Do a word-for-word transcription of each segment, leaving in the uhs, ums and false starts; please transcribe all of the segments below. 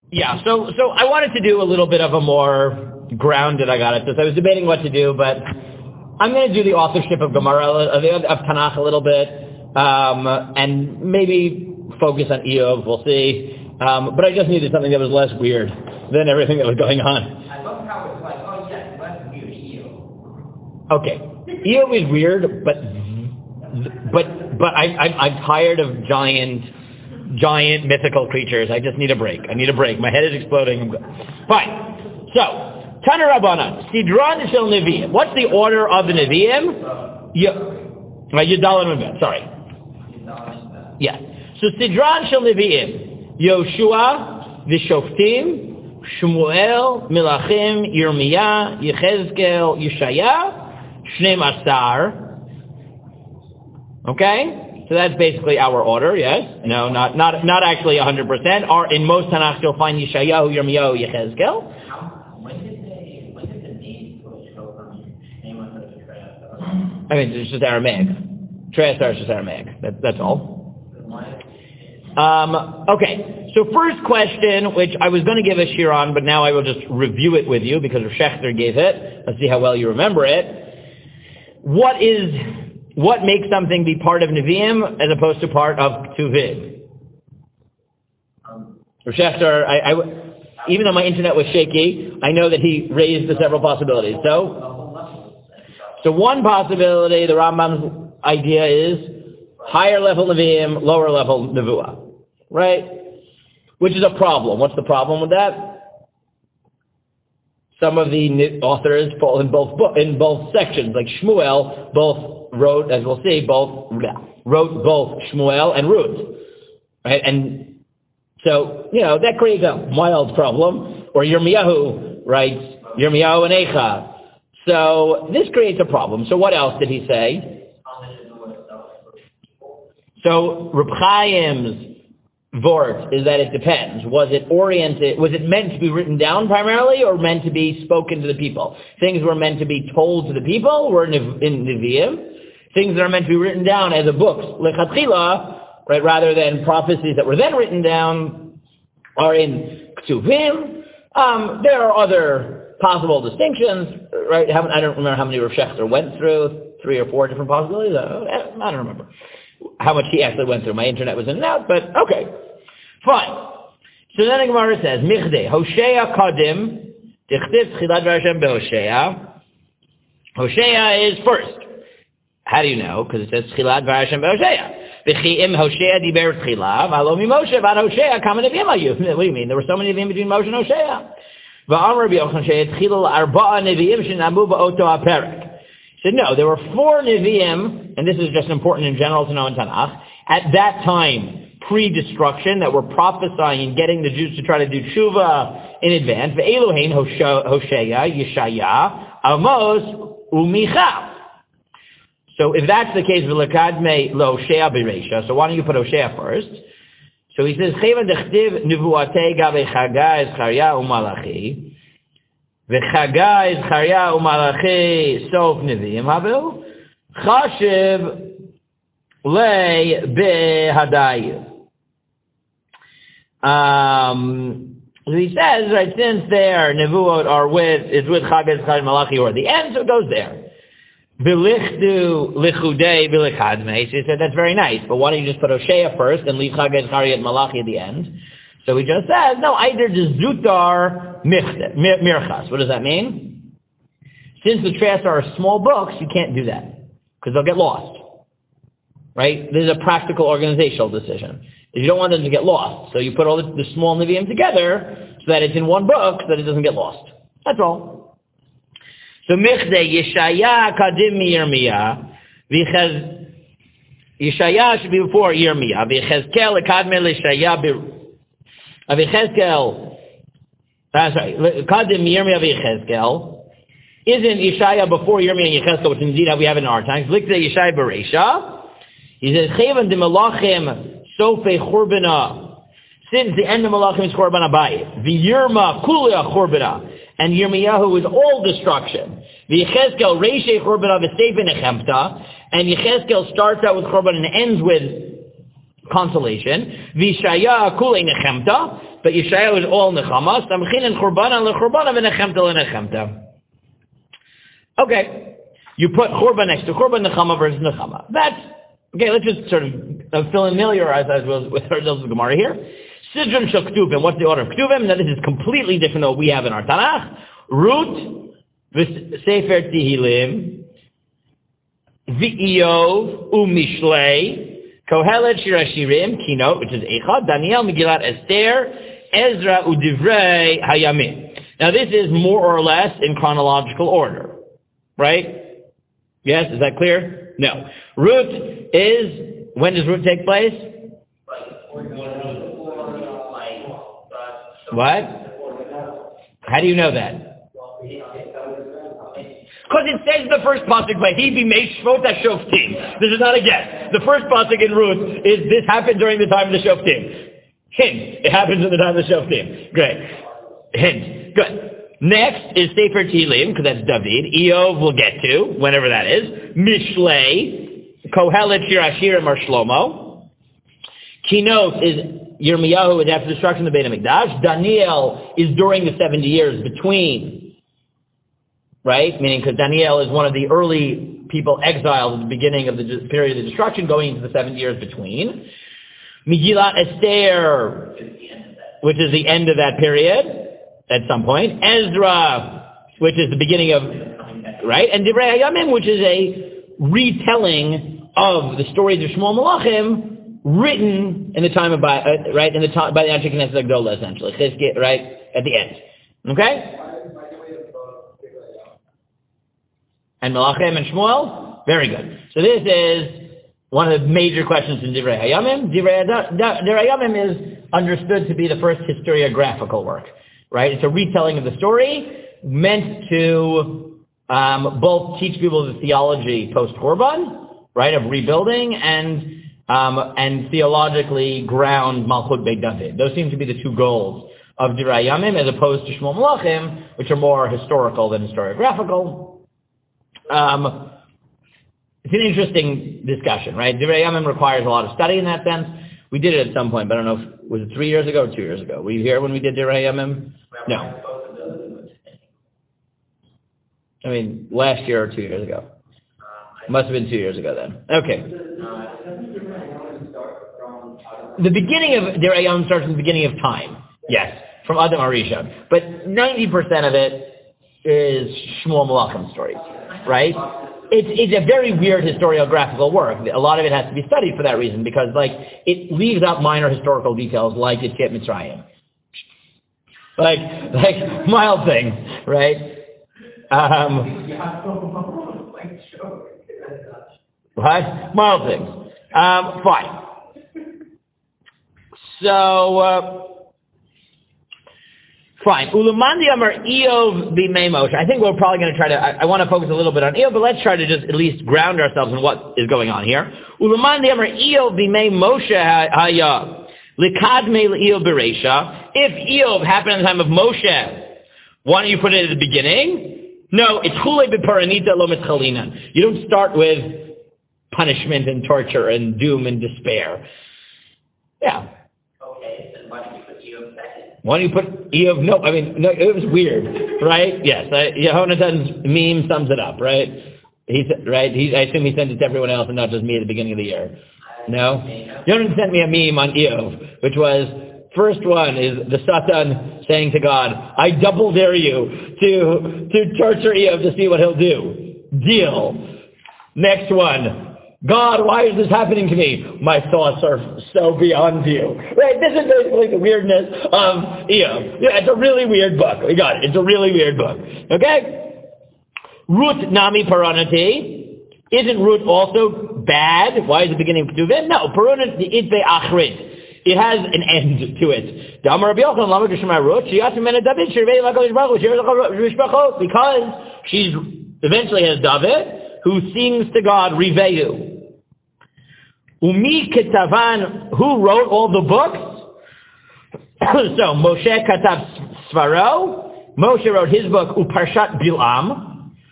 Yeah, so so I wanted to do a little bit of a more grounded, I got it. So I was debating what to do, but I'm going to do the authorship of Gemara, of, of Tanakh a little bit, um, and maybe focus on Eov, we'll see. Um, but I just needed something that was less weird than everything that was going on. I love how it's like, oh yes, less weird, Eov. Okay, Eov is weird, but but but I, I, I'm tired of giant, giant mythical creatures. I just need a break. I need a break. My head is exploding. I'm good. Fine. So. Tana Rabbanan, Sidran Shel Nevi'im. What's the order of the Nevi'im? Yudalin, sorry. Yeah. So Sidran Shel Nevi'im. Yoshua, V'Shoftim, Shmuel, Melachim, Yirmiyah, Yechezkel, Yeshaya, Shneim Asar. Okay? So that's basically our order, yes? No, not not not actually one hundred percent. Or in most Tanakh you'll find Yeshayahu, Yirmiyahu, Yechezkel. I mean, it's just Aramaic. Treyasar is just Aramaic. That, that's all. Um, okay, so first question, which I was going to give a shir on, but now I will just review it with you because Schechter gave it. Let's see how well you remember it. What is, what makes something be part of Nevi'im as opposed to part of Ketuvim? Um, Schechter, I, I, even though my internet was shaky, I know that he raised the several possibilities. So. So one possibility, the Rambam's idea is higher level Nevi'im, lower level Nevuah, right? Which is a problem. What's the problem with that? Some of the authors fall in both in both sections, like Shmuel, both wrote, as we'll see, both wrote both Shmuel and Ruth, right? And so you know that creates a mild problem. Or Yirmiyahu writes Yirmiyahu and Eicha. So this creates a problem. So what else did he say? So Reb Chaim's vort is that it depends. Was it oriented, was it meant to be written down primarily or meant to be spoken to the people? Things were meant to be told to the people were in Nevi'im. Things that are meant to be written down as a book, lechatchila, right, rather than prophecies that were then written down are in Ketuvim. Um, there are other possible distinctions, right? I don't remember how many Rav Schechter went through, three or four different possibilities. I don't remember how much he actually went through. My internet was in and out, but okay, fine. So then the Gemara says, Michdei, Hosea Kadim, Tichtiv Tchilat V'Hashem Be'Hosea. Hosea is first. How do you know? Because it says Tchilat V'Hashem Be'Hosea. V'chi'im Hosea Diber Tchilav, Alo Mi Moshe V'ad Hosea Kama Nevi'im Hayu. What do you mean? There were so many Nevi'im between Moshe and Hosea. He said, no, there were four Nevi'im, and this is just important in general to know in Tanakh, at that time, pre-destruction, that were prophesying and getting the Jews to try to do tshuva in advance. Ve'elohein Hosea, Yeshaya, Amos, Umicha. So if that's the case, V'lekadme lo Hosea b'reisha, so why don't you put Hosea first? So he says, Cheva dechtiv nevuatei gabe Chagai, Zcharia, Umalachi. V'Chagai, Zcharia, Umalachi, sof nevi'im havu. Chashiv lei behadayu. Um, so he says, right, since their nevuot are with, is with Chagai, Zcharia, Malachi, or the end, so it goes there. Bilichdu lichudei bilichadmei. So he said, that's very nice, but why don't you just put Hosea first and leave Chagai, Zcharia, and Malachi at the end? So he just says, no, either just zutar mirchas. What does that mean? Since the Treyas are small books, you can't do that, because they'll get lost. Right? This is a practical organizational decision. If you don't want them to get lost, so you put all the, the small Nevi'im together, so that it's in one book, so that it doesn't get lost. That's all. So Michdei, Yeshaya Kadim Yirmiyah, V'chez, Yeshaya should be before Yirmiyah, V'chezkel Kadme L'Yeshaya, V'chezkel, uh, sorry, Kadim Yirmiyah V'chezkel, isn't Yeshaya before Yirmiyah and Yechezkel, which indeed we have in our times. L'Ikdei Yeshaya Bereisha, he says, Chevan de Melachim Sofei Chorbana, since the end of Melachim is Chorban Abayit, V'yirma Kulia Chorbana, and Yirmiyahu is all destruction. V'Yechezkel Reishei Chorban V'Seif Nechemta, and Yechezkel starts out with Chorban and ends with consolation. V'Yeshaya Kulei Nechemta, but Yeshayahu is all Nechama. Samchin and Churbana leChurbana v'Nechemta leNechemta. Okay, you put Churban next to Churban, Nechama versus Nechama. That's, okay, let's just sort of uh, familiarize ourselves with ourselves with Gemara here. Sidron Shel Ktuvim, what's the order of Ktuvim? Now this is completely different than what we have in our Tanakh. Ruth, Sefer Tehillim, V'Iyov, U'Mishlei, Kohelet Shir Hashirim, Kinot, which is Echad, Daniel, Megillat Esther, Ezra, U'Divrei Hayamim. Now this is more or less in chronological order, right? Yes, is that clear? No. Ruth is, when does Ruth take place? What? How do you know that? Because it says the first pasuk, "Vahi b'mei shvot hashoftim." This is not a guess. The first pasuk in Ruth is this happened during the time of the shoftim. Hint: it happens in the time of the shoftim. Great. Hint. Good. Next is Sefer Tehillim, because that's David. Eov we'll get to whenever that is. Mishlei, Kohelet, Shir Hashirim, or Shlomo. Kinot is Yirmiyahu is after the destruction of the Beit HaMikdash. Daniel is during the seventy years between, right? Meaning because Daniel is one of the early people exiled at the beginning of the period of the destruction, going into the seventy years between. Megillat Esther, which is the end of that period at some point. Ezra, which is the beginning of, right? And Divrei Hayamim, which is a retelling of the stories of Shmuel Malachim, written in the time of, uh, right, in the time, by the Anshe Knesset Agdola, essentially, right, at the end. Okay? And Malachim and Shmuel? Very good. So this is one of the major questions in Divrei Hayamim. Divrei Hayamim is understood to be the first historiographical work, right? It's a retelling of the story meant to um, both teach people the theology post-Korban, right, of rebuilding, and Um, and theologically ground Malchut Beit David. Those seem to be the two goals of Divrei Hayamim, as opposed to Shmuel Malachim, which are more historical than historiographical. Um, it's an interesting discussion, right? Divrei Hayamim requires a lot of study in that sense. We did it at some point, but I don't know if, was it three years ago or two years ago? Were you here when we did Divrei Hayamim? No. I mean, last year or two years ago. Must have been two years ago then. Okay. The beginning of Divrei Hayamim starts in the beginning of time. Yes, from Adam Arishon. But ninety percent of it is Shmuel Malachim stories, right? It's, it's a very weird historiographical work. A lot of it has to be studied for that reason, because like it leaves out minor historical details like Yetziat Mitzrayim. Like, like mild things, right? Um, What? Mild things. Um, fine. So, uh, fine. Ulamandi Amar Eov b'mei Moshe. I think we're probably going to try to, I, I want to focus a little bit on Eov, but let's try to just at least ground ourselves in what is going on here. Ulamandi Amar Eov b'mei Moshe haya likadmei l'Eov b'reisha. If Eov happened in the time of Moshe, why don't you put it at the beginning? No, it's chulei b'paranita lo mitzchalinan. You don't start with punishment and torture and doom and despair. Yeah. Okay, then why don't you put Eov second? Why don't you put Eov? No, I mean, no, it was weird, right? Yes, I, Yehonathan's meme sums it up, right? He said, right? He, I assume he sent it to everyone else and not just me at the beginning of the year. No? Yonatan sent me a meme on Eov, which was, first one is the Satan saying to God, I double dare you to, to torture Eov to see what he'll do. Deal. Next one. God, why is this happening to me? My thoughts are so beyond you. Right? This is basically the weirdness of Eov. Yeah, it's a really weird book. We got it. It's a really weird book. Okay? Ruth Nami Paranati. Isn't Ruth also bad? Why is it beginning of Ketuvim? No. Paranati is the Achrit. It has an end to it. Because she eventually has David, who sings to God, Riveyu. Umi Ketavan, who wrote all the books? So, Moshe Katav Svaro, Moshe wrote his book, Uparshat Bilam,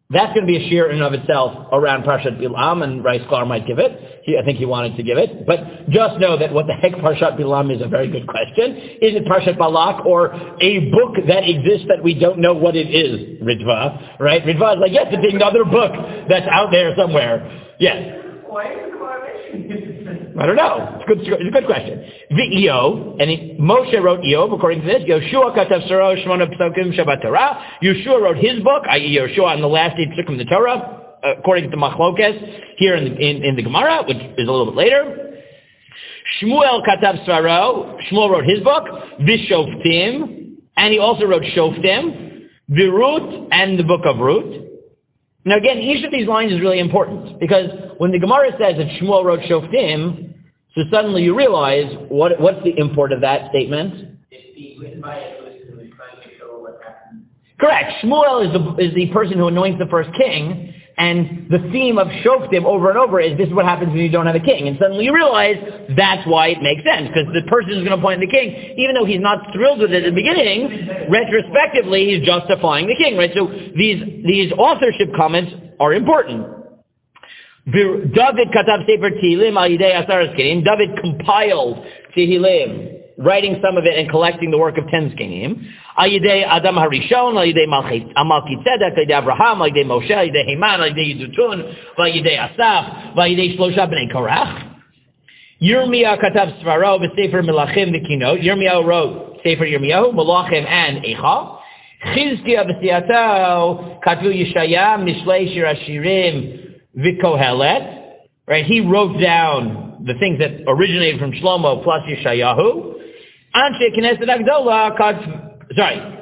That's going to be a shir in and of itself around Parshat Bilam, and Rice Clar might give it. He, I think he wanted to give it. But just know that what the heck Parshat Bilam is a very good question. Is it Parshat Balak or a book that exists that we don't know what it is? Ritva, right? Ritva is like, yes, it's another book that's out there somewhere. Yes. Why is the correlation? I don't know. It's, good, it's a good question. V'Iyov, and he, Moshe wrote Iyov, according to this. Yoshua katav saro shmona psukim shabbat Torah. Yoshua wrote his book, that is. Yoshua, on the last eight psukim of the Torah, according to Machlokes, here in the, in, in the Gemara, which is a little bit later. Shmuel katav saro. Shmuel wrote his book, V'Shoftim, and he also wrote Shoftim, V'Rut, and the book of Rut. Now again, each of these lines is really important, because when the Gemara says that Shmuel wrote Shoftim, so suddenly you realize, what what's the import of that statement? It's the written by a person who is trying to show what happened. Correct. Shmuel is the, is the person who anoints the first king, and the theme of Shoftim over and over is this is what happens when you don't have a king. And suddenly you realize that's why it makes sense, because the person who's going to appoint the king, even though he's not thrilled with it at the beginning, retrospectively he's justifying the king, right? So these, these authorship comments are important. David katav sefer Tehillim al yidei asar zkenim. David compiled Tehillim, writing some of it and collecting the work of ten zkenim. Al yidei Adam Harishon, al yidei Malchi Tzedek, al yidei Abraham, al yidei Moshe, al yidei Heman, al yidei Yidutun, al yidei Asaf, al yidei Shlosha bnei Korach. Yirmiyah katav svaro v'sefer Melachim v'kinot. Yirmiyah wrote Sefer Yirmiyahu, Melachim, and Eicha. Chizkiah v'siyato katvu Yeshaya, Mishlei Shir Hashirim v'Kohelet. Right, he wrote down the things that originated from Shlomo plus Yeshayahu. Anshe Knesset Agdola katvu. Sorry.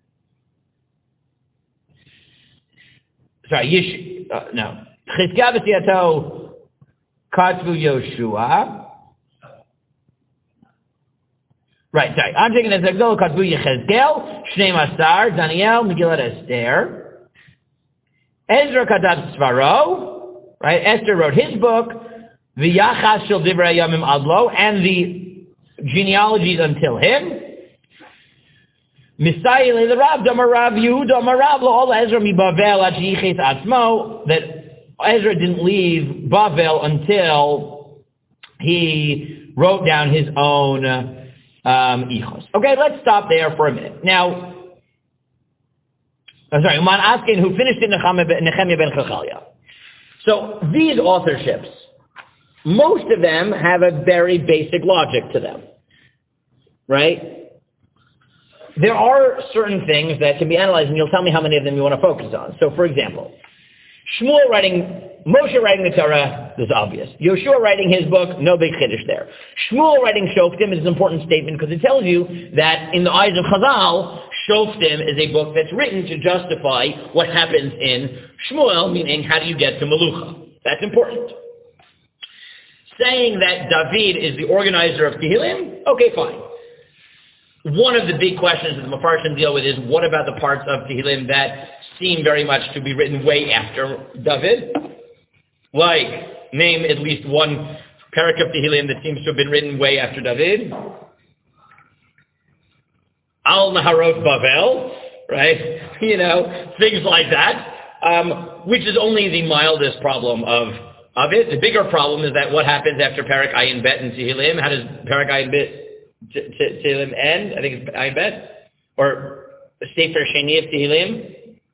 Sorry, Yish, uh, no. Chizkiah v'siyato katvu Yoshua. Right, sorry. I'm taking this Agdola Katvu Yechezkel, Shnei Masar, Daniel, Megillat Esther. Ezra Katav Svaro, right? Esther wrote his book, V'Yachas Shel Divrei Yamim Adlo, and the genealogies until him. Misai Le Rav Damarav Yehuda Marav Lo Ezra Mi Bavel Ad Sheyiches Atzmo, that Ezra didn't leave Bavel until he wrote down his own Um, okay, let's stop there for a minute. Now, I'm sorry, Uman Askin, who finished in Nehemiah ben Chachaliah. So these authorships, most of them have a very basic logic to them, right? There are certain things that can be analyzed, and you'll tell me how many of them you want to focus on. So, for example, Shmuel writing, Moshe writing the Torah is obvious. Yoshua writing his book, no big chiddush there. Shmuel writing Shoftim is an important statement because it tells you that in the eyes of Chazal, Shoftim is a book that's written to justify what happens in Shmuel, meaning how do you get to Melucha. That's important. Saying that David is the organizer of Tehillim, okay, fine. One of the big questions that the Mefarshim deal with is, what about the parts of Tehillim that seem very much to be written way after David? Like, name at least one parak of Tehillim that seems to have been written way after David. Al Naharot Bavel, right? You know, things like that, um, which is only the mildest problem of, of it. The bigger problem is that what happens after Parak Ayin Bet and Tehillim? How does Parak Ayin Bet Tehillim end? I think it's Ayin Bet. Or Sefer Sheni of Tehillim.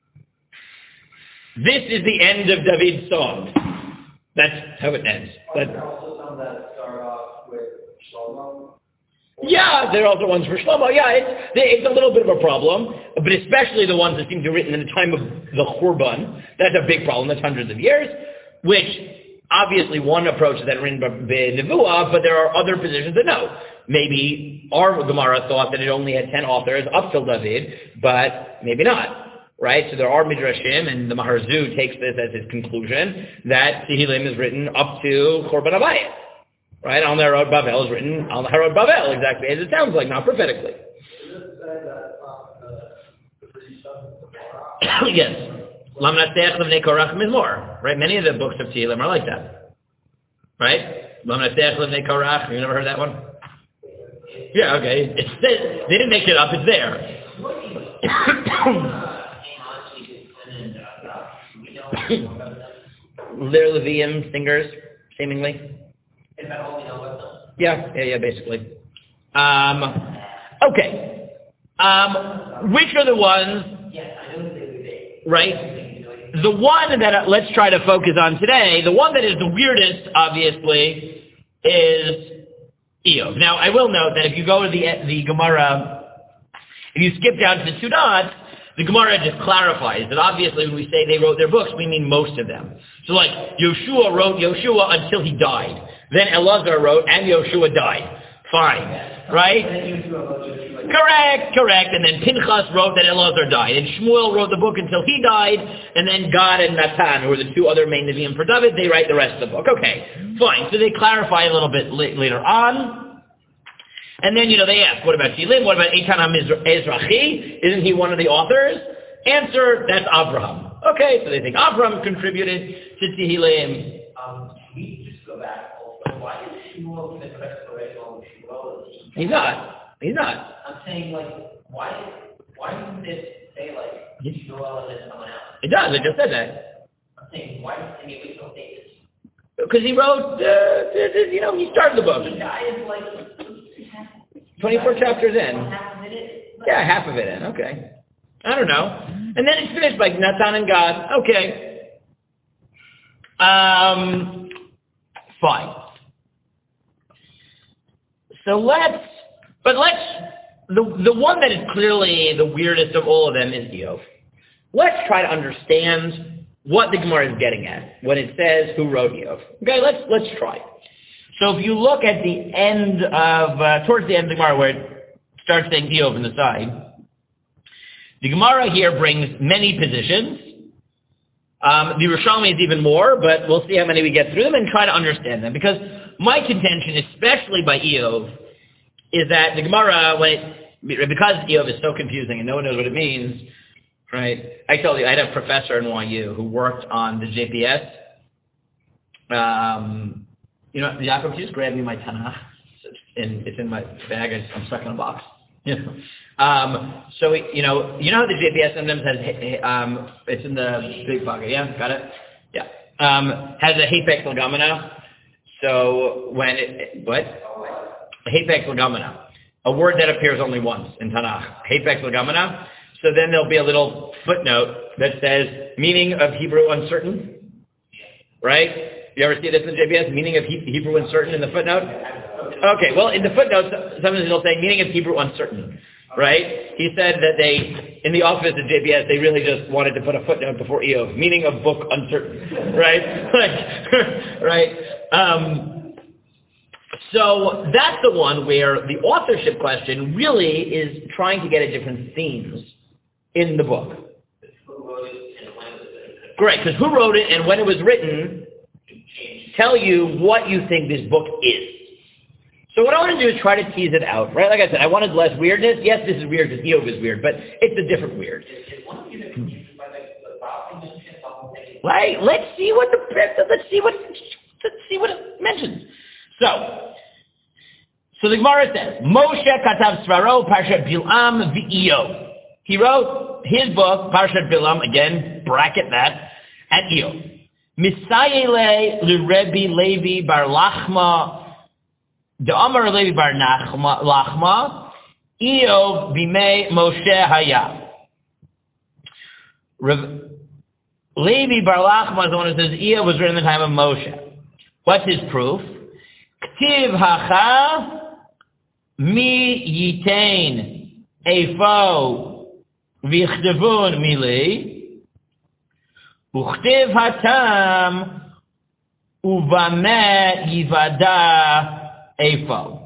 This is the end of David's song. That's how it ends. But, also some that start off with Shlomo. yeah, there are also ones for Shlomo. Yeah, it's, it's a little bit of a problem, but especially the ones that seem to be written in the time of the Churban. That's a big problem. That's hundreds of years, which obviously one approach is that written by Nevuah, but there are other positions that no. Maybe our Gemara thought that it only had ten authors up till David, but maybe not. Right? So there are Midrashim, and the Maharzu takes this as his conclusion, that Tehillim is written up to Churban Abayit. Right? Al Naharot Bavel is written Al Naharot Bavel, exactly as it sounds like, not prophetically. Yes. Lam Naseach Levnei Korach Mizmor. Right? Many of the books of Tehillim are like that. Right? Lam Naseach Levnei Korach. You never heard that one? Yeah, okay. It's, they didn't make it up, it's there. Lir Levium singers, seemingly. Is that all we know about them? Yeah, yeah, yeah, basically. Um, okay. Um, which are the ones? Yes, I know they Right. The one that uh, let's try to focus on today, the one that is the weirdest, obviously, is Eov. Now, I will note that if you go to the the Gemara, if you skip down to the two dots, the Gemara just clarifies that obviously when we say they wrote their books, we mean most of them. So like, Yoshua wrote Yoshua until he died. Then Elazar wrote, and Yoshua died. Fine. Right? Correct, correct. And then Pinchas wrote that Elazar died. And Shmuel wrote the book until he died. And then Gad and Natan, who are the two other main Nevi'im for David, they write the rest of the book. Okay, fine. So they clarify a little bit la- later on. And then, you know, they ask, what about Tehillim? What about Eitan HaMizrahi? Isn't he one of the authors? Answer, that's Abraham. Okay, so they think Abraham contributed to Tehillim. Um, can we just go back also? Why is Shmuel the Crespo Shmuel? He's not. He's not. I'm saying, like, why, why doesn't this say, like, Shmuel and then someone else? It does, I just said that. I'm saying, why does any of it don't say this? Because he wrote, uh, you know, he started the book. The guy is, like, twenty-four chapters in. half of it? Yeah, half of it in, okay. I don't know. And then it's finished by Natan and God. Okay. Um, fine. So let's, but let's, the, the one that is clearly the weirdest of all of them is Eov. Let's try to understand what the Gemara is getting at when it says who wrote Eov. Okay, let's, let's try. So if you look at the end of, uh, towards the end of the Gemara where it starts saying Eov on the side, the Gemara here brings many positions. Um, the Yerushalmi is even more, but we'll see how many we get through them and try to understand them. Because my contention, especially by Eov, is that the Gemara, when it, because Eov is so confusing and no one knows what it means, right? I told you, I had a professor in Y U who worked on the J P S. Um, you know, Yaakov, just grab me my Tanakh. It's in, it's in my bag. I'm stuck in a box. You know. Um, so, you know, you know how the J P S sometimes has, um, it's in the big pocket, yeah? Got it? Yeah. Um, has a Hapex Legomena. So when it, what? Hapex Legomena. A word that appears only once in Tanakh. Hapex Legomena. So then there'll be a little footnote that says, meaning of Hebrew uncertain. Right? You ever see this in J P S? Meaning of he- Hebrew uncertain in the footnote? Okay, well, in the footnotes, sometimes it'll say meaning of Hebrew uncertain, right? He said that they, in the office at J P S, they really just wanted to put a footnote before Eov, meaning of book uncertain, right? Like, right? Um, so that's the one where the authorship question really is trying to get at different themes in the book. Great, because who wrote it and when it was written tell you what you think this book is. So what I want to do is try to tease it out, right? Like I said, I wanted less weirdness. Yes, this is weird because Eov is weird, but it's a different weird. Right? Let's see what the let's see what let's see what it mentions. So, so the Gemara says, Moshe katav svaro parshat Bilam v'Eov. He wrote his book Parshat Bilam, again bracket that, at Eov. Misayele l'Rebbe Levi bar Lachma. The Amar Levi bar Lachma, Eov bimei Moshe haya. Levi bar Lachma is the one who says Eov was written in the time of Moshe. What's his proof? Ktiv hacha mi yitain efo v'ichdevun mili uchtiv hatam uvame yivada Afo.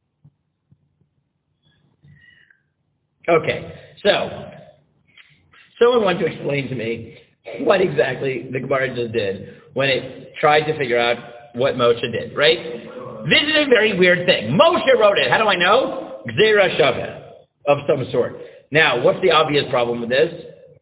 Okay, so someone wanted to explain to me what exactly the Gemara just did when it tried to figure out what Moshe did, right? This is a very weird thing. Moshe wrote it. How do I know? Gzeira Shaveh, of some sort. Now, what's the obvious problem with this?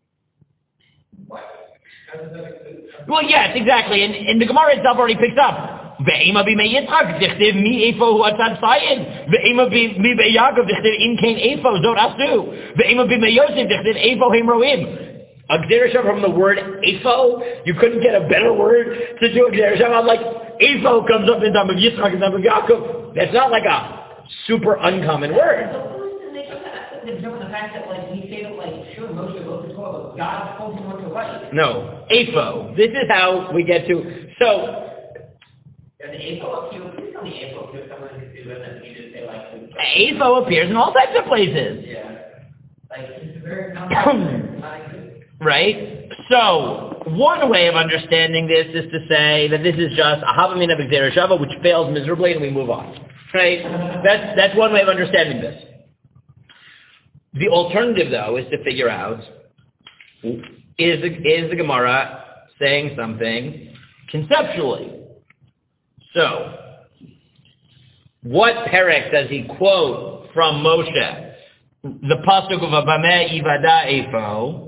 Well, yes, exactly, and, and the Gemara itself already picks up. Ve'ema b'mei Yitzchak dichtiv mi efo hu atzad sayin. Ve'ema b'mei Yaakov dichtiv in kain efo zot asu. Ve'ema b'mei Yosef dichtiv efo hem roim. A Gzeira Shava from the word Ephod? You couldn't get a better word to do a Gzeira Shava? I'm like, Ephod comes up in the time of Yitzchak and the time of Yaakov. That's not like a super uncommon word. The fact that, like, we say that, like, sure, Moshe wrote the Torah, but God told him what to write. No, Ephod. This is how we get to, so, and the Ephod appears, please tell me Ephod appears somewhere in the Torah, and you just say, like, Ephod appears in all types of places. Yeah. Like, it's very common. Right? So, one way of understanding this is to say that this is just a Havamina B'Gzeira Shava, which fails miserably, and we move on. Right? That's, that's one way of understanding this. The alternative, though, is to figure out, is the, is the Gemara saying something conceptually? So, what perek does he quote from Moshe? The pasuk of Abameh Ivada Efo.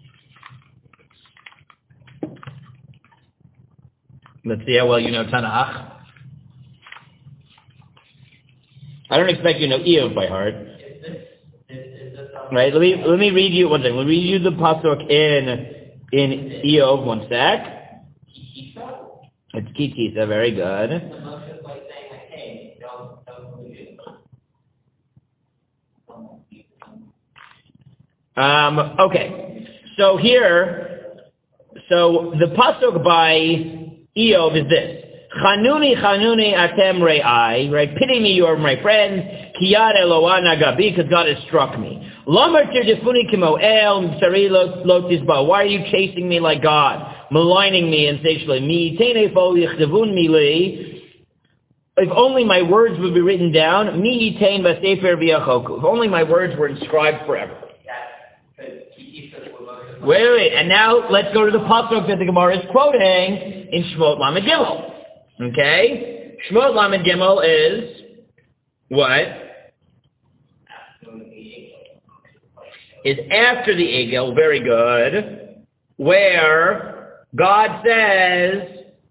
Let's see how well you know Tanakh. I don't expect you to know Eov by heart. Right? Let me let me read you one thing. Let me read you the pasuk in in Eov. One sec. It's Kitisa. Very good. Um, okay. So here, so the pasuk by Eov is this. Chanuni, chanuni, atem re'ai, right? Pity me, you are my friends. Kiyad Eloah nagabi, because God has struck me. Lomar tirdifuni kimo el, msari lo tizba. Why are you chasing me like God? Maligning me insatiably. Mi tene fo yichtavun mili. If only my words would be written down. Mi yitain b'sefer v'yachoku. If only my words were inscribed forever. Wait, wait, and now let's go to the pasuk that the Gemara is quoting in Shmot Lamed Gimel. Okay? Shmot Lamed Gimel is what? Is after the Egel, very good, where God says,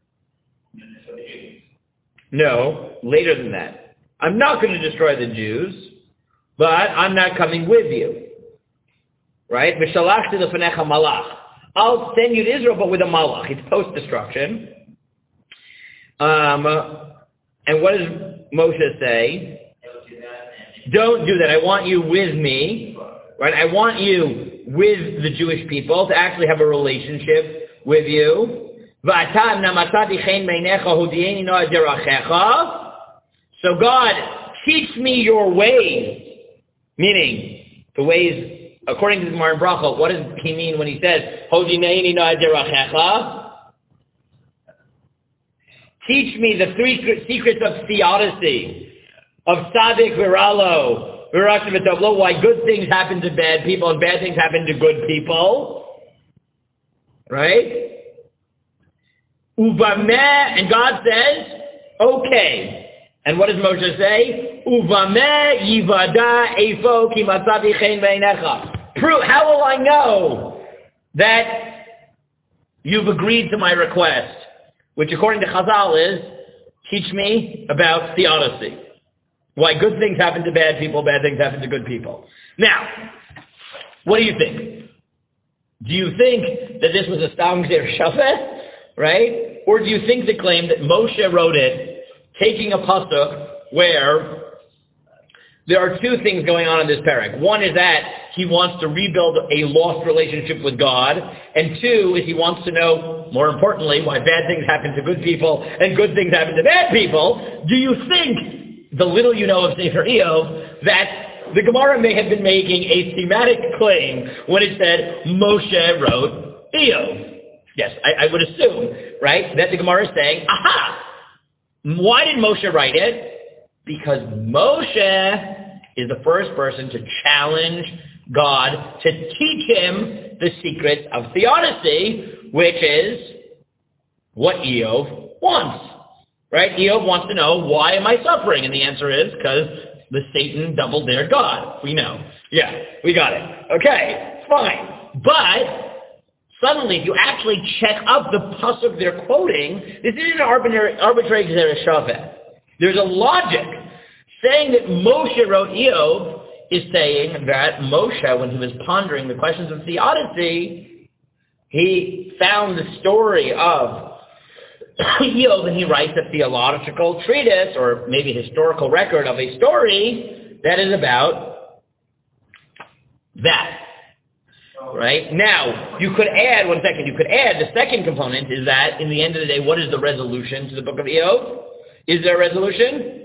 no, later than that. I'm not going to destroy the Jews, but I'm not coming with you. Right? V'shalachti lefanecha malach. I'll send you to Israel, but with a malach. It's post-destruction. Um, and what does Moshe say? Don't do that. I want you with me. Right? I want you with the Jewish people to actually have a relationship with you. So God, teach me your ways. Meaning, the ways according to the Gemara in Bracha, what does he mean when he says, Hodineini no aderachecha? Teach me the three secrets of theodicy, of Tzaddik Viralo, Virasha V'Tovlo, why good things happen to bad people and bad things happen to good people. Right? Uvameh, and God says, okay. And what does Moshe say? Uvameh yivada efo ki matzavi chen beinecha. How will I know that you've agreed to my request? Which according to Chazal is, teach me about theodicy. Why good things happen to bad people, bad things happen to good people. Now, what do you think? Do you think that this was a Stam Gzeira Shava, right? Or do you think the claim that Moshe wrote it, taking a pasuk where there are two things going on in this parak. One is that he wants to rebuild a lost relationship with God, and two is he wants to know, more importantly, why bad things happen to good people and good things happen to bad people. Do you think, the little you know of Sefer Eov, that the Gemara may have been making a thematic claim when it said Moshe wrote Eov? Yes, I, I would assume, right, that the Gemara is saying, aha! Why did Moshe write it? Because Moshe is the first person to challenge God to teach him the secrets of theodicy, which is what Eov wants. Right? Eov wants to know, why am I suffering? And the answer is, because the Satan double dared God. We know. Yeah, we got it. Okay, fine. But suddenly, if you actually check up the pasuk they're quoting, this isn't an arbitrary, arbitrary Gzeira Shava. There's a logic. Saying that Moshe wrote Eov is saying that Moshe, when he was pondering the questions of theodicy, he found the story of Eov, and he writes a theological treatise, or maybe historical record of a story that is about that. Right? Now, you could add, one second, you could add, the second component is that, in the end of the day, what is the resolution to the book of Eov? Is there a resolution?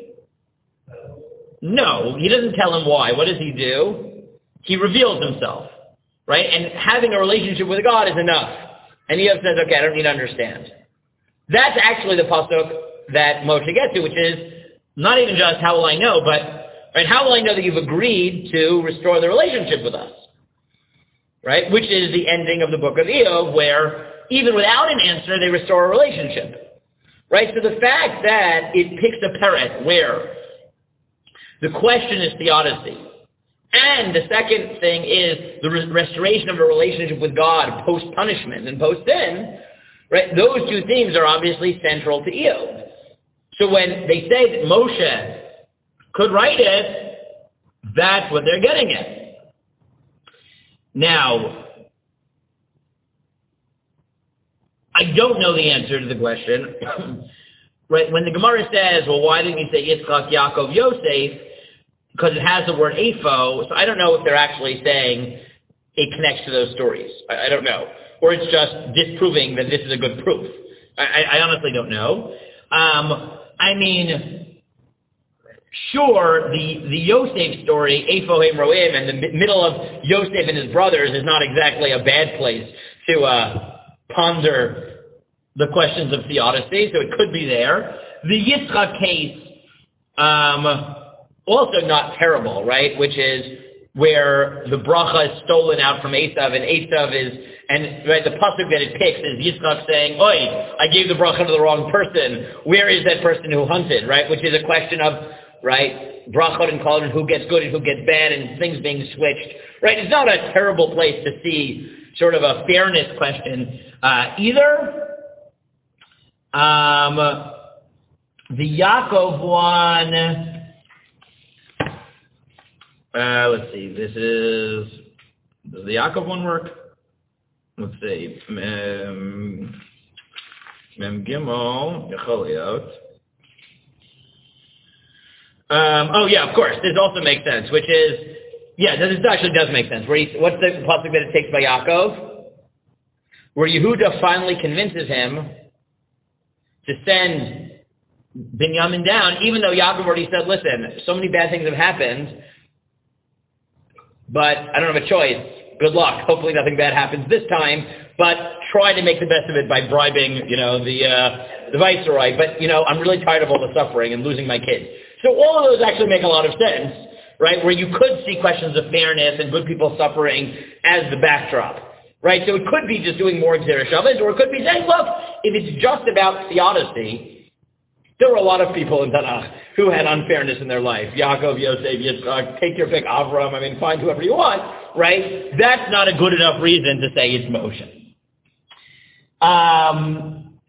No. He doesn't tell him why. What does he do? He reveals himself. Right? And having a relationship with God is enough. And Eov says, okay, I don't need to understand. That's actually the pasuk that Moshe gets to, which is not even just how will I know, but right, how will I know that you've agreed to restore the relationship with us? Right? Which is the ending of the book of Eov, where even without an answer, they restore a relationship. Right? So the fact that it picks a peret where the question is theodicy, and the second thing is the re- restoration of a relationship with God post-punishment and post-sin, right? Those two themes are obviously central to Eov. So when they say that Moshe could write it, that's what they're getting at. Now, I don't know the answer to the question. Right? When the Gemara says, well, why didn't you say Yitzchak, Yaakov, Yosef? Because it has the word Apho, so I don't know if they're actually saying it connects to those stories. I, I don't know. Or it's just disproving that this is a good proof. I, I, I honestly don't know. Um, I mean, sure, the, the Yosef story, Apho Hem Roim, and the mi- middle of Yosef and his brothers is not exactly a bad place to uh, ponder the questions of theodicy, so it could be there. The Yitzchak case, um, also not terrible, right? Which is where the bracha is stolen out from Esav, and Esav is, and right, the pasuk that it picks is Yitzchak saying, "Oi, I gave the bracha to the wrong person. Where is that person who hunted?" Right? Which is a question of, right, brachot and kol, and who gets good and who gets bad, and things being switched. Right? It's not a terrible place to see sort of a fairness question uh, either. Um, the Yaakov one. Uh, let's see, this is, does the Yaakov one work? Let's see, Mem, Mem Gimel, Yecholiot. Um, oh yeah, of course, this also makes sense, which is, yeah, this actually does make sense. Where he, what's the pasuk that it takes by Yaakov? Where Yehuda finally convinces him to send Binyamin down, even though Yaakov already said, listen, so many bad things have happened, but I don't have a choice. Good luck. Hopefully nothing bad happens this time, but try to make the best of it by bribing, you know, the uh, the viceroy. But, you know, I'm really tired of all the suffering and losing my kids. So all of those actually make a lot of sense, right, where you could see questions of fairness and good people suffering as the backdrop, right? So it could be just doing more Gzera Shabbos, or it could be saying, look, if it's just about theodicy, there were a lot of people in Tanakh who had unfairness in their life. Yaakov, Yosef, Yitzchak, take your pick, Avram, I mean, find whoever you want, right? That's not a good enough reason to say it's Moshe. Um,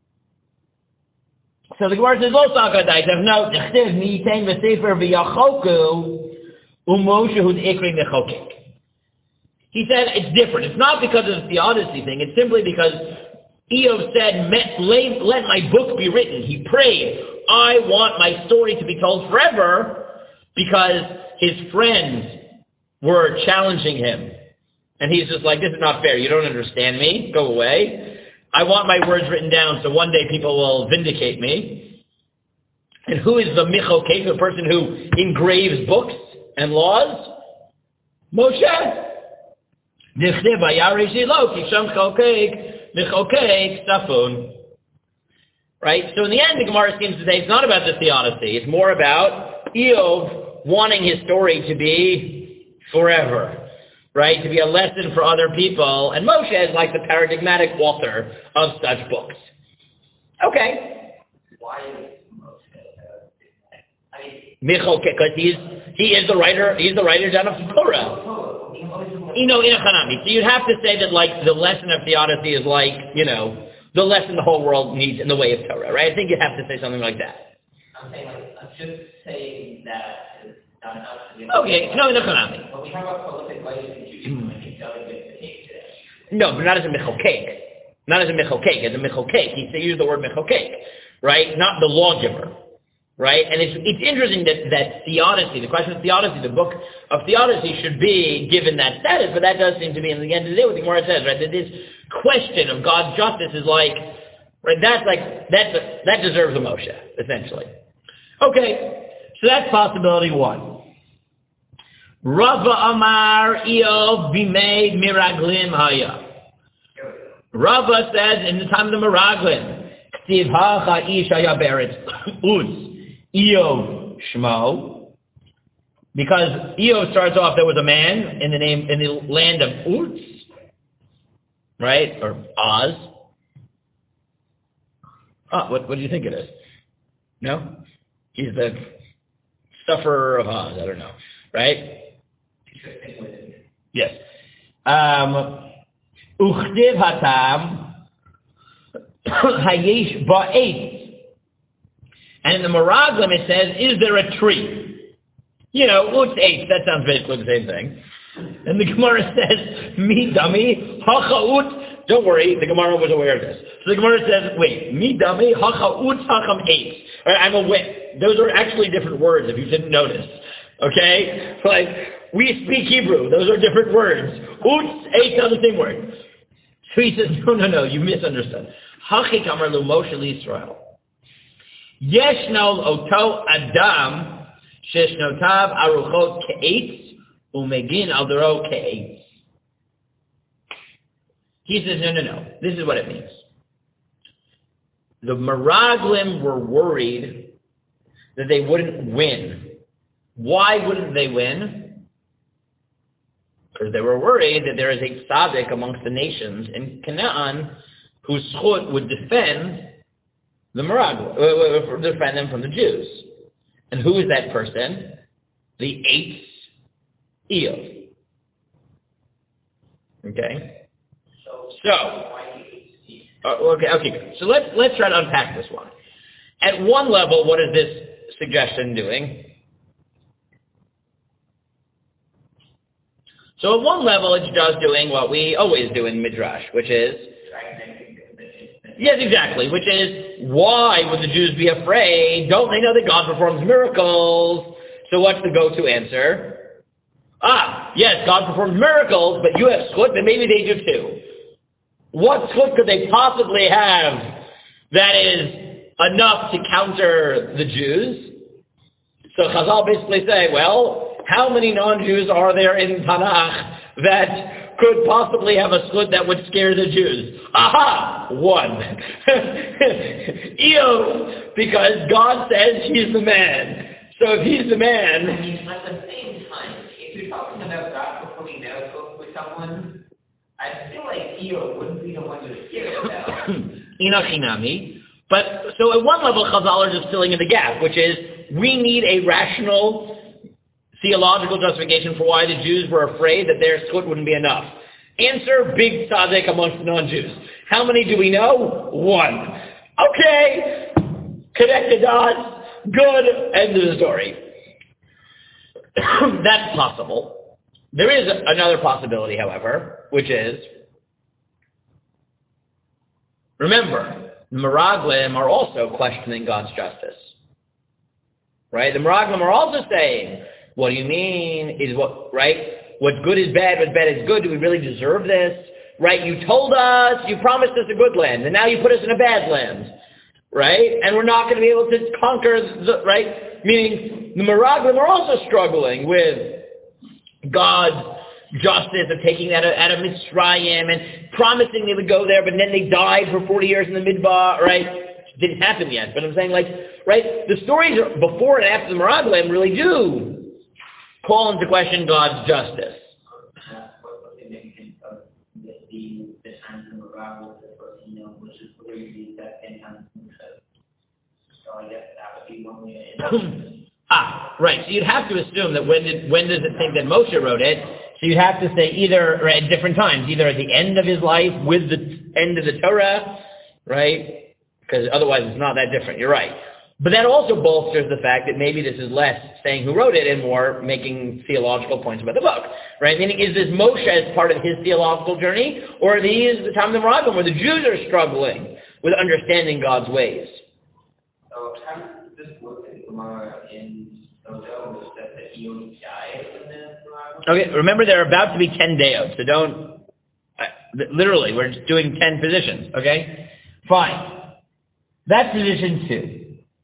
so the Gemara says, Lo Sakadai, no, Chtiv, Mitain V'Sefer V'Yachoku, U'Moshe Hud Ikri Nechokik. He said it's different. It's not because of the theodicy thing. It's simply because Eov said, let my book be written. He prayed, I want my story to be told forever, because his friends were challenging him. And he's just like, this is not fair. You don't understand me. Go away. I want my words written down so one day people will vindicate me. And who is the Michokek, the person who engraves books and laws? Moshe. Right? So in the end, the Gemara seems to say it's not about the theodicy. It's more about Eov wanting his story to be forever. Right? To be a lesson for other people. And Moshe is like the paradigmatic author of such books. Okay. Why is Moshe? I mean, Michal, because he's he is the writer. He's the writer down of Torah. You know, in a Hanami. So you'd have to say that, like, the lesson of theodicy is like, you know, the lesson the whole world needs in the way of Torah, right? I think you'd have to say something like that. I'm saying, like, I'm just saying that is not enough to be. Okay, no, in a Hanami. When we talk about prolific writers in Judaism, I think that would be the case today. No, but not as a mechokek. Not as a mechokek. As a mechokek, he used the word mechokek, right? Not the lawgiver, right? And it's it's interesting that, that theodicy, the question of theodicy, the book of theodicy should be given that status, but that does seem to be, in the end of the day, what the Gemara says, right? That this question of God's justice is like, right, that's like, that's a, that deserves a Moshe, essentially. Okay, so that's possibility one. Rava Amar Eov Bimei Miraglim Haya. Rava says in the time of the Miraglim, Ktiv Hacha Ish Haya Beretz Uz Eov Shmo, because Eov starts off, there was a man in the name in the land of Uz, right, or Oz. Oh, what what do you think it is? No, he's the sufferer of Oz. I don't know, right? Yes. Um, Uchtiv hatam hayesh ba'etz. And in the Meraglim it says, is there a tree? You know, utz eitz, that sounds basically the same thing. And the Gemara says, mi dami hacha. Don't worry, the Gemara was aware of this. So the Gemara says, wait, mi dami hacha ut hacham eitz. I'm aware. Those are actually different words, if you didn't notice. Okay? Like, we speak Hebrew. Those are different words. Utz, eitz are the same word. So he says, no, no, no, you misunderstood. Hachik amar lu Moshe l'Yisrael. Yeshno oto adam sheshnotav aruchot ke'etz umegin al daro ke'etz. He says, no, no, no. This is what it means. The Meraglim were worried that they wouldn't win. Why wouldn't they win? Because they were worried that there is a tzaddik amongst the nations in Canaan whose zchut would defend the Meraglim, uh, defend them from the Jews. And who is that person? The eighth Eov. Okay? So, uh, okay, okay. So let's let's try to unpack this one. At one level, what is this suggestion doing? So at one level, it's just doing what we always do in Midrash, which is, yes, exactly, which is, why would the Jews be afraid? Don't they know that God performs miracles? So what's the go-to answer? Ah, yes, God performs miracles, but you have zchut, then maybe they do too. What zchut could they possibly have that is enough to counter the Jews? So Chazal basically say, well, how many non-Jews are there in Tanakh that could possibly have a zchut that would scare the Jews? Aha! One. Eov, because God says he's the man. So if he's the man... I mean, at the same time, if you're talking about God performing miracles with someone, I feel like Eov wouldn't be the one to scare about. Inachinami. But, so at one level, Chazal are just filling in the gap, which is, we need a rational theological justification for why the Jews were afraid that their zchut wouldn't be enough. Answer, big tzaddik amongst the non-Jews. How many do we know? One. Okay, connect the dots, good, end of the story. That's possible. There is another possibility, however, which is, remember, the Meraglim are also questioning God's justice. Right? The Meraglim are also saying, what do you mean? Is what, right? What's good is bad, what's bad is good. Do we really deserve this? Right? You told us, you promised us a good land, and now you put us in a bad land. Right? And we're not going to be able to conquer the, right? Meaning, the Meraglim are also struggling with God's justice of taking out of, out of Mitzrayim and promising they would go there, but then they died for forty years in the Midbar, right? It didn't happen yet, but I'm saying, like, right? The stories before and after the Meraglim really do call into question God's justice. What's the significance of the, the, the times in the Meraglim, you know, which is clearly that ten times in the So I guess that would be one way to Ah, right. So you'd have to assume that when did, when does it think that Moshe wrote it? So you'd have to say either right, at different times, either at the end of his life with the end of the Torah, right? Because otherwise it's not that different. You're right. But that also bolsters the fact that maybe this is less saying who wrote it and more making theological points about the book, right? Meaning, is this Moshe as part of his theological journey, or are these the time of the Rambam where the Jews are struggling with understanding God's ways? So how does this work in Gemara in Soto, which says that he only died in the Rambam? Okay, remember there are about to be ten deot, so don't, uh, literally, we're just doing ten positions, okay? Fine. That's position two.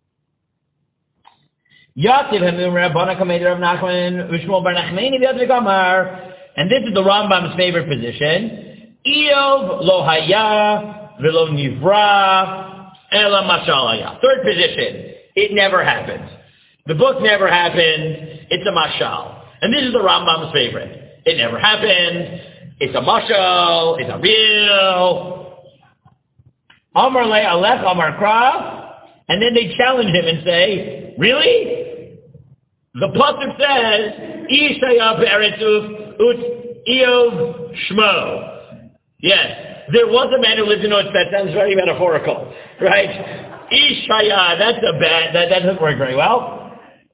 Yativ Hamim Rabbana Kamed Rav Nachman Vishmol Bar Nachmani V'Yatvi Kamar, and this is the Rambam's favorite position. Eov Lo Haya V'Lo Nivra Ela Mashal Haya. Third position. It never happened. The book never happened. It's a mashal, and this is the Rambam's favorite. It never happened. It's a mashal. It's a real. Amar Le Alech Amar Kra, and then they challenge him and say, really? The pasuk says, Ishaya be'eretzuf ut Eov shmo. Yes, there was a man who lived in Oz. That sounds very metaphorical, right? Ishaya, that's a bad, that, that doesn't work very well.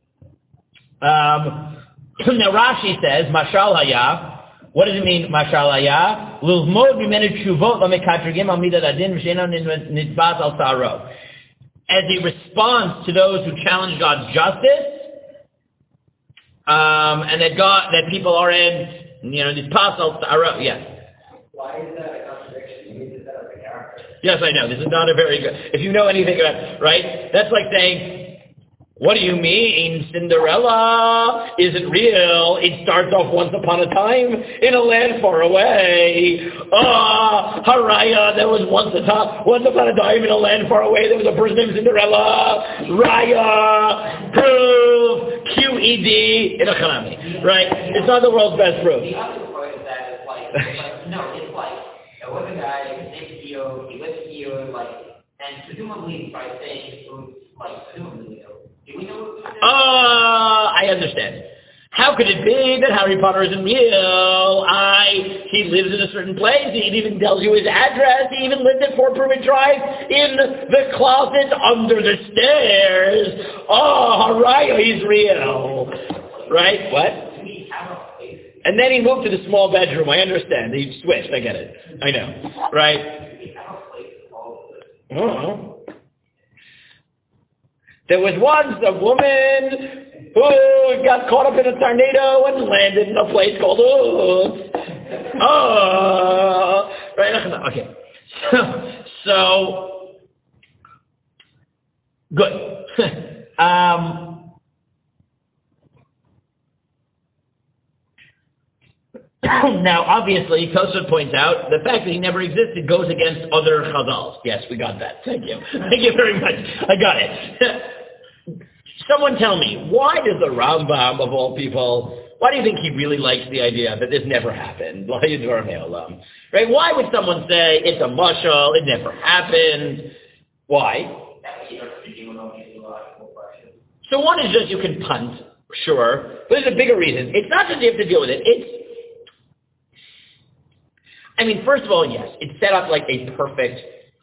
Um, now Rashi says, Mashal haya. What does it mean, Mashal haya? L'lmod b'menu tshuvot l'mekatrigim al midat adin v'she'enon nitbaz al tzaro. As a response to those who challenge God's justice, um, and that God, that people are in, you know, this pasal, yes. Why is that a contradiction? You did that as a character. Yes, I know. This is not a very good, if you know anything about, right? That's like saying, what do you mean Cinderella isn't real? It starts off once upon a time in a land far away. Ah, oh, Haraya, there was once, a time, once upon a time in a land far away, there was a person named Cinderella. Raya, proof, Q E D, in a Hanami, right? It's not the world's best proof. The other part of that is like, it's like no, it's like, there was a guy, his name's Theo, he lived here, like, and presumably by saying it was like, presumably, do we know what it is? Ah, I understand. How could it be that Harry Potter isn't real? I, he lives in a certain place. He even tells you his address. He even lived at Fort Pruitt Drive in the closet under the stairs. Oh, Haraya, he's real. Right? What? And then he moved to the small bedroom. I understand. He switched. I get it. I know. Right? Oh. There was once a woman who got caught up in a tornado and landed in a place called Uz. Oh, right? Okay. So, good. um, now, obviously, Tosfot points out the fact that he never existed goes against other chazals. Yes, we got that. Thank you. Thank you very much. I got it. Someone tell me, why does the Rambam, of all people, why do you think he really likes the idea that this never happened? Right? Why would someone say it's a mashal, it never happened? Why? So one is just you can punt, sure, but there's a bigger reason. It's not just you have to deal with it. It's, I mean, first of all, yes, it's set up like a perfect,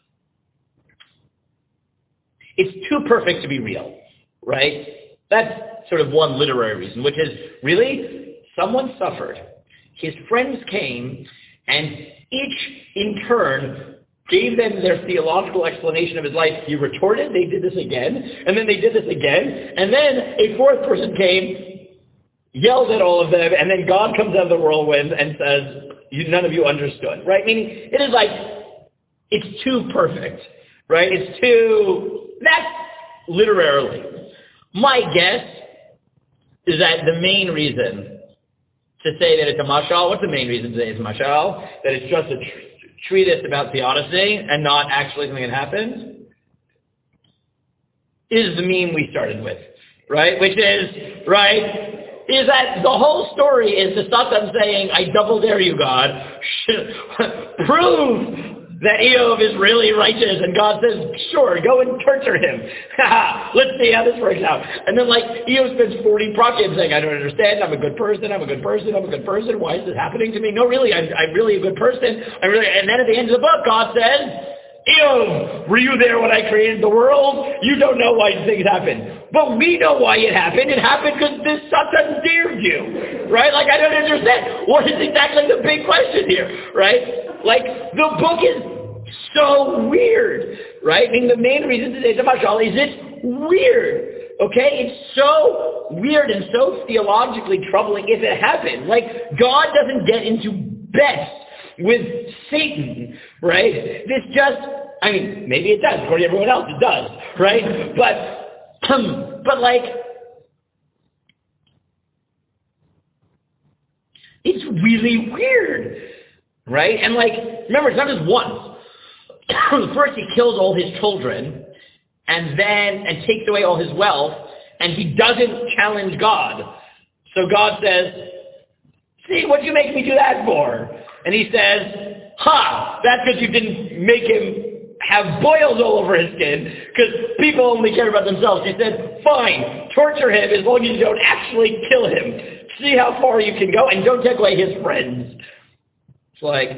it's too perfect to be real. Right? That's sort of one literary reason, which is, really, someone suffered. His friends came, and each, in turn, gave them their theological explanation of his life. He retorted, they did this again, and then they did this again, and then a fourth person came, yelled at all of them, and then God comes out of the whirlwind and says, you, none of you understood. Right? Meaning, it is like, it's too perfect. Right? It's too, that's literarily. My guess is that the main reason to say that it's a mashal, what's the main reason to say it's a mashal? That it's just a tr- treatise about theodicy and not actually something that happened? Is the meme we started with, right? Which is, right, is that the whole story is to stop them saying, I double dare you, God. Prove that Eov is really righteous, and God says, sure, go and torture him. Let's see how this works out. And then, like, Eov spends forty projects saying, I don't understand, I'm a good person, I'm a good person, I'm a good person, why is this happening to me? No, really, I'm, I'm really a good person. I really, and then at the end of the book, God says, Eov, were you there when I created the world? You don't know why things happen. But we know why it happened. It happened because this Satan dared you. Right? Like, I don't understand. What is exactly the big question here? Right? Like, the book is so weird. Right? I mean, the main reason today to Mashal is it's weird. Okay? It's so weird and so theologically troubling if it happened. Like, God doesn't get into bets with Satan, right? This just, I mean, maybe it does. According to everyone else, it does, right? But, um, but like, it's really weird, right? And like, remember, it's not just once. First, he kills all his children, and then, and takes away all his wealth, and he doesn't challenge God. So God says, see, what'd you make me do that for? And he says, ha, that's because you didn't make him have boils all over his skin, because people only care about themselves. He said, fine, torture him as long as you don't actually kill him. See how far you can go, and don't take away his friends. It's like,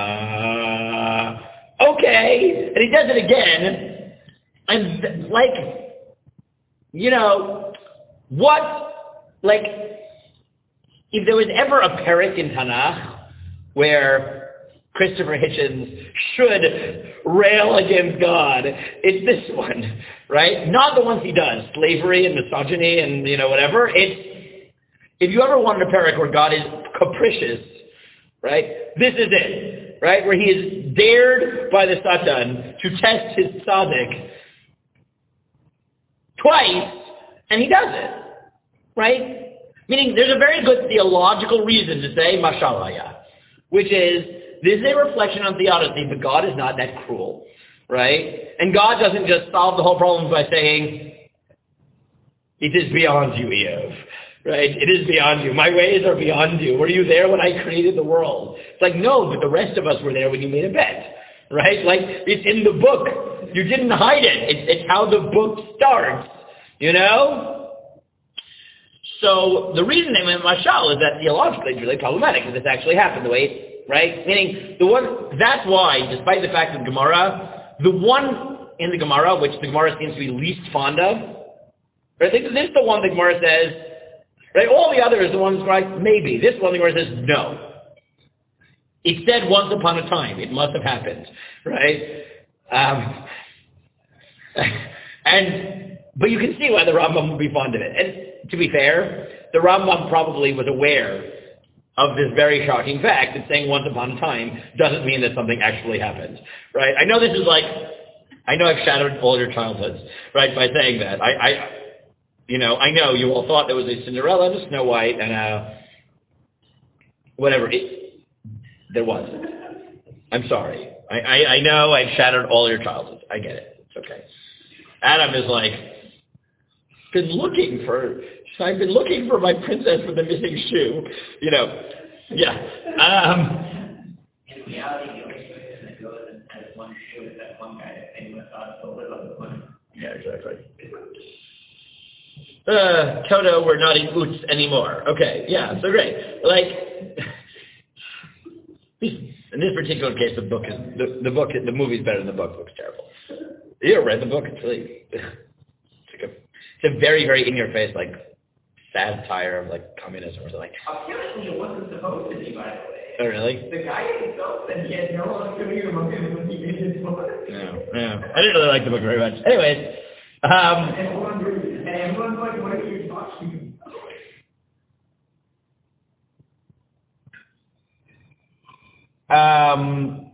uh, okay. And he does it again, and like, you know, what, like, if there was ever a parak in Tanakh where Christopher Hitchens should rail against God, it's this one, right? Not the ones he does, slavery and misogyny and, you know, whatever. It's, if you ever wanted a parak where God is capricious, right, this is it, right, where he is dared by the Satan to test his tzaddik twice, and he does it, right? Meaning there's a very good theological reason to say mashal haya, which is, this is a reflection on theodicy, but God is not that cruel, right? And God doesn't just solve the whole problem by saying, it is beyond you, Eov, right? It is beyond you. My ways are beyond you. Were you there when I created the world? It's like, no, but the rest of us were there when you made a bet, right? Like, it's in the book. You didn't hide it. It's, it's how the book starts, you know? So the reason they went mashal is that theologically it's really problematic because this actually happened the way it, right? Meaning, the one, that's why, despite the fact that Gemara, the one in the Gemara, which the Gemara seems to be least fond of, right? I think this is the one the Gemara says, right? All the others, the ones right, maybe. This one the Gemara says, no. It said once upon a time. It must have happened, right? Um, and, but you can see why the Rambam would be fond of it. And, to be fair, the Rambam probably was aware of this very shocking fact that saying once upon a time doesn't mean that something actually happened, right? I know this is like, I know I've shattered all your childhoods, right, by saying that. I, I you know, I know you all thought there was a Cinderella and a Snow White and a, whatever, it, there wasn't. I'm sorry. I, I, I know I've shattered all your childhoods. I get it. It's okay. Adam is like, been looking for, I've been looking for my princess with the missing shoe. You know, yeah. Um, In reality, the only person that goes and has one shoe is that one guy that they went on to live on the one. Yeah, exactly. Uh, Toto, we're not in Oots anymore. Okay, yeah, so great. Like, in this particular case, the book is, the, the book, the movie's better than the book. The book's terrible. You read the book, it's really, it's like a, it's a very, very in-your-face, like, satire of, like, communism or something. Apparently it wasn't supposed to be, by the way. Oh, really? The guy himself said he had no ulterior motive when he made his book. No, no. I didn't really like the book very much. Anyways, um... And everyone, and everyone's like, what are you talking about? Um...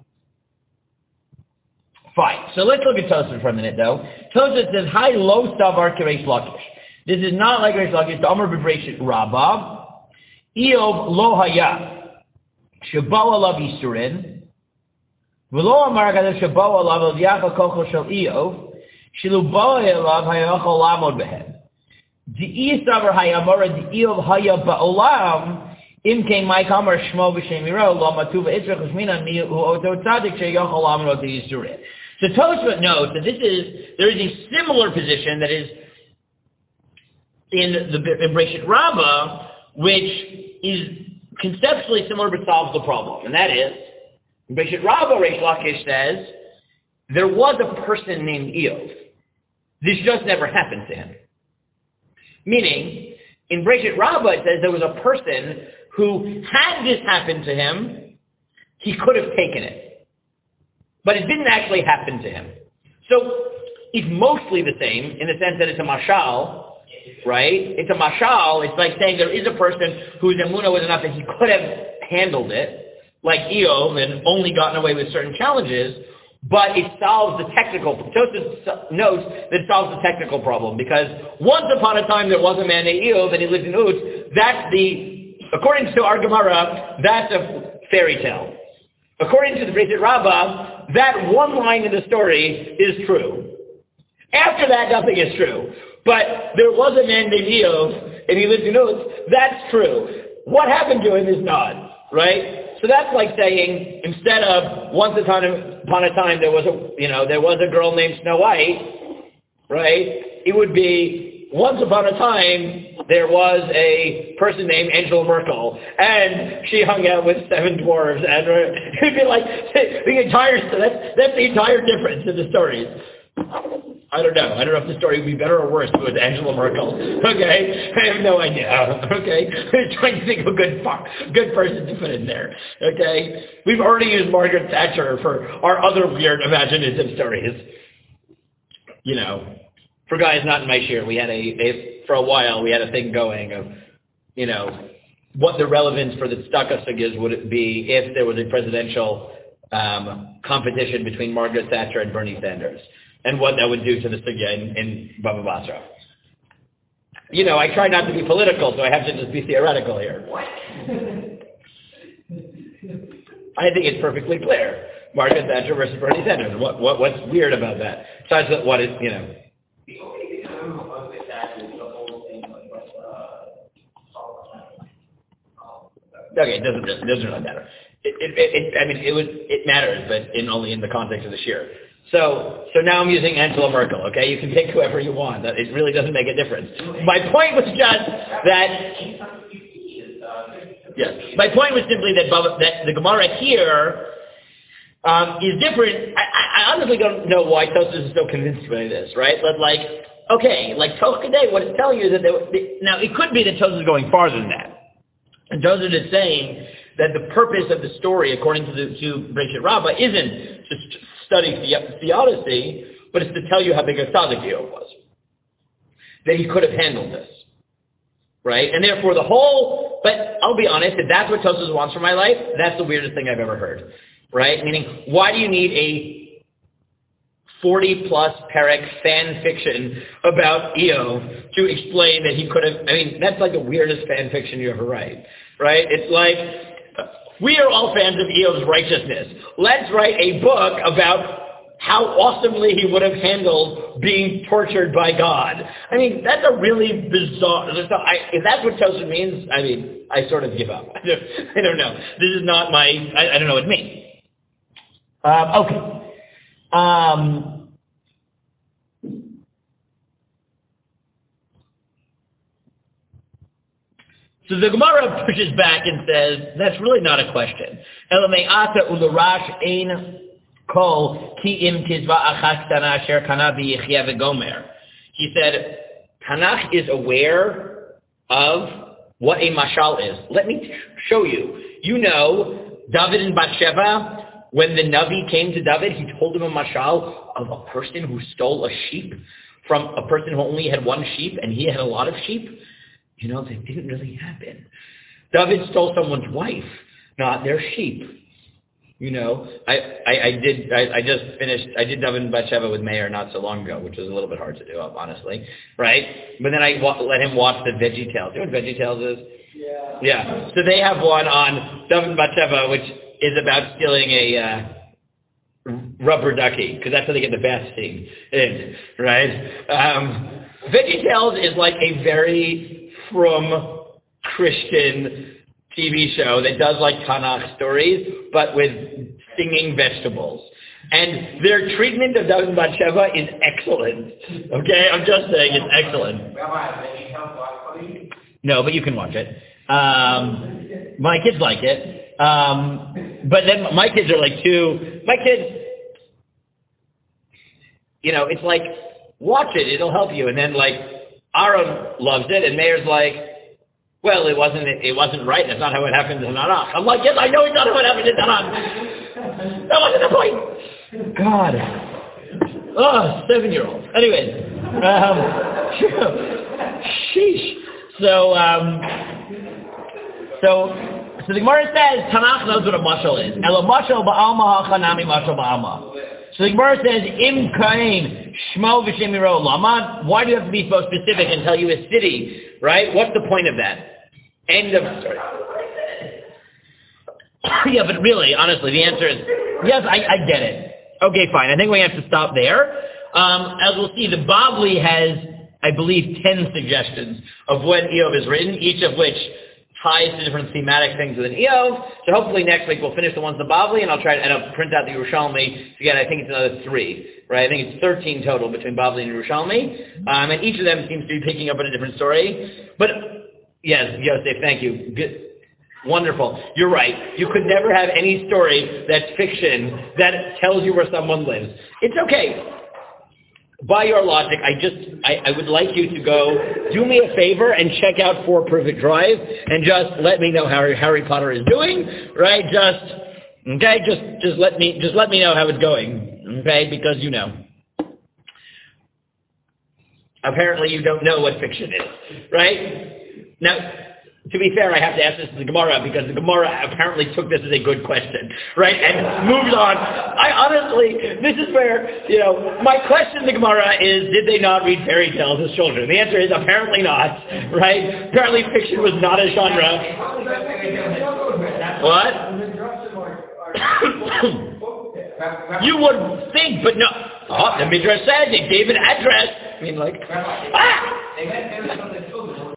Fine. So let's look at Tosfos for a minute, though. Tosfos says, "Hi, lo savar k'reish lakish." This is not like Reish Lakish. The Amar b'Breshit Rabbah, Eov lo haya shebao alav isurin, v'lo amar hakadosh shebao alav al yachal kochel shel Eov, shelu bao alav hayachol lamod behem. Di savar hayamara di Eov haya ba'olam. Im kein my kamar shmo b'shem yiro lo matuva itzrach u'shmina mi u'oto tzadik sheyachol lamod di isurin. So Tosfos notes that this is, there is a similar position that is in the in Breshit Rabbah, which is conceptually similar but solves the problem. And that is, in Breshit Rabbah, Reish Lakish says there was a person named Eov. This just never happened to him. Meaning, in Breshit Rabbah it says there was a person who, had this happened to him, he could have taken it. But it didn't actually happen to him. So, it's mostly the same in the sense that it's a mashal, right? It's a mashal. It's like saying there is a person whose emunah was enough that he could have handled it, like Eov, and only gotten away with certain challenges, but it solves the technical, Tosfos notes that it solves the technical problem, because once upon a time there was a man named Eov, and he lived in Uz. That's the, according to our Gemara, that's a fairy tale. According to the Breshit Rabbah, that one line in the story is true. After that, nothing is true. But there was a man named Eov, and he lived in Uz. That's true. What happened to him is not, right? So that's like saying, instead of once upon a time there was a, you know, there was a girl named Snow White, right? It would be, once upon a time there was a person named Angela Merkel, and she hung out with seven dwarves, and it would be like the entire, that's, that's the entire difference in the stories. I don't know. I don't know if the story would be better or worse if it was Angela Merkel. Okay? I have no idea. Okay? I'm trying to think of a good good person to put in there. Okay? We've already used Margaret Thatcher for our other weird imaginative stories. You know, for guys not in my share, we had a, a, for a while, we had a thing going of, you know, what the relevance for the tzedakah sugyas would be if there was a presidential um, competition between Margaret Thatcher and Bernie Sanders, and what that would do to the sugya in, in Baba Basra. You know, I try not to be political, so I have to just be theoretical here. What? I think it's perfectly clear. Margaret Thatcher versus Bernie Sanders. What, what, what's weird about that? Besides that, what is, you know. The only thing I remember about that is the whole thing like, uh, okay, it doesn't, it doesn't really matter. It, it, it, I mean, it was, it matters, but in only in the context of the shir. So, so now I'm using Angela Merkel, okay? You can take whoever you want. It really doesn't make a difference. My point was just that, yes, my point was simply that, that the Gemara here um, is different. I, I honestly don't know why Tosfos is so convinced by this, right? But like, okay, like Toch Kadei, what it's telling you is that, they, now it could be that Tosfos is going farther than that. And Tosfos is saying that the purpose of the story, according to the to Breshit Rabbah, isn't to study the- theodicy, but it's to tell you how big a tzaddik Eov was. That he could have handled this. Right? And therefore the whole, but I'll be honest, if that's what Tosfos wants for my life, that's the weirdest thing I've ever heard. Right? Meaning, why do you need a forty plus perek fan fiction about Eov to explain that he could have, I mean, that's like the weirdest fan fiction you ever write. Right? It's like, we are all fans of Eov's righteousness. Let's write a book about how awesomely he would have handled being tortured by God. I mean, that's a really bizarre, I, if that's what Tosfos means, I mean, I sort of give up. I don't, I don't know. This is not my, I, I don't know what it means. Uh, okay. Um, So the Gemara pushes back and says, that's really not a question. Elame'ata ularash ein kol ki im tizva achas tana asher kana v'yichya v'gomer. He said, Tanakh is aware of what a mashal is. Let me show you. You know, David and Bathsheba, when the Navi came to David, he told him a mashal of a person who stole a sheep from a person who only had one sheep and he had a lot of sheep. You know, that didn't really happen. David stole someone's wife, not their sheep. You know, I, I, I did, I, I just finished, I did David and Bathsheba with Meir not so long ago, which was a little bit hard to do, honestly, right? But then I wa- let him watch the Veggie Tales. You know what Veggie Tales is? Yeah. Yeah. So they have one on David and Bathsheba, which is about stealing a uh, rubber ducky, because that's how they get the bath scene in, right? Um, Veggie Tales is like a very from Christian T V show that does like Tanakh stories, but with singing vegetables. And their treatment of David and Bathsheba is excellent. Okay, I'm just saying it's excellent. No, but you can watch it. Um, my kids like it. Um, but then my kids are like two. My kids, you know, it's like, watch it, it'll help you. And then, like, Aaron loves it, and Meir's like, well, it wasn't it wasn't right. That's not how it happened in Tanakh. I'm like, yes, I know it's not how it happened in Tanakh. That wasn't the point. God. Oh, seven-year-olds. Anyways. Um, sheesh. So, um, so, so the Gemara says, Tanakh knows what a mashal is. Elo mashal ba'alma ha'chanami mashal ba'alma. So the Gemara says, Im kain shmo v'shem yiro lama. Why do you have to be so specific and tell you a city, right? What's the point of that? End of story. Yeah, but really, honestly, the answer is, yes, I, I get it. Okay, fine. I think we have to stop there. Um, as we'll see, the Bavli has, I believe, ten suggestions of when Eov is written, each of which ties to different thematic things within Eov. So hopefully next week we'll finish the ones in the Bavli, and I'll try to and I'll print out the Yerushalmi. Again, I think it's another three, right? I think it's thirteen total between Bavli and Yerushalmi, um, and each of them seems to be picking up on a different story. But yes, Yosef, thank you. Good. Wonderful. You're right. You could never have any story that's fiction that tells you where someone lives. It's okay. By your logic, I just, I, I would like you to go, do me a favor and check out For Perfect Drive and just let me know how Harry, Harry Potter is doing, right? Just, okay, just, just let me, just let me know how it's going, okay? Because you know. Apparently you don't know what fiction is, right? Now, to be fair, I have to ask this to the Gemara because the Gemara apparently took this as a good question, right? And moved on. I honestly, this is where, you know, my question to the Gemara is, did they not read fairy tales as children? The answer is apparently not, right? Apparently fiction was not a genre. What? You would think, but no. Oh, the Midrash says they gave an address. I mean, like, ah!